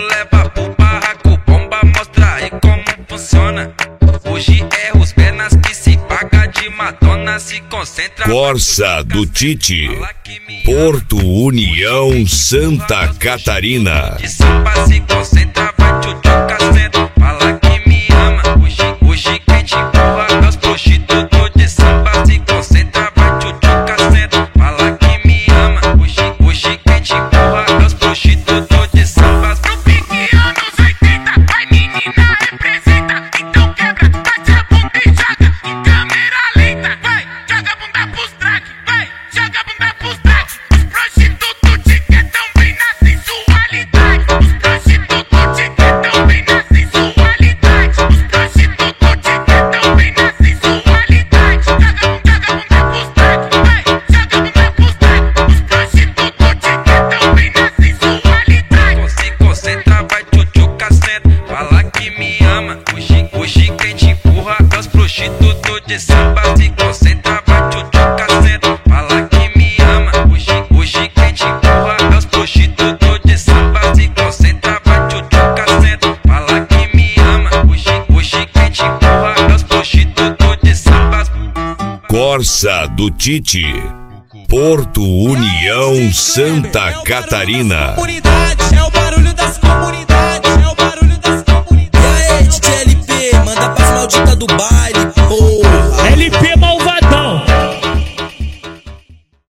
leva pro barraco, bomba mostra aí como funciona. Hoje é os penas que se paga de Madonna, se concentra. Corsa do Tite, Porto União, Santa Catarina. De samba se concentra, vai tchutchuca senta. Fala que me ama, hoje quem te empurra é os prostitutos. De samba se concentra, vai tchutchuca senta. Fala que me ama, hoje quem te empurra é os prostitutos. De samba no pique anos 80, vai menina representa. Então quebra, bate a bunda e joga em câmera lenta. Vai, joga a bunda pros drag, vai, joga a bunda pros drag. Os prostitutos te querem também na sensualidade. Os prostitutos te querem também na sensualidade. Os prostitutos te querem também na sensualidade. Joga a bunda pros drag, vai, joga a bunda pros drag. Os prostitutos te querem também na sensualidade. se concentra, vai tchutchuca senta. Fala que me ama, hoje quem te empurra é os prostitutos. De samba se concentra, vai tchutchuca senta. Fala que me ama, hoje quem te empurra é os prostitutos. De samba se concentra, vai tchutchuca senta. Fala que me ama, hoje quem te empurra é os prostitutos. De samba. Corsa do Tite, Porto União, Santa Catarina. É o barulho das comunidades, é o barulho das comunidades. E aí, DJ LP, manda pras malditas do baile.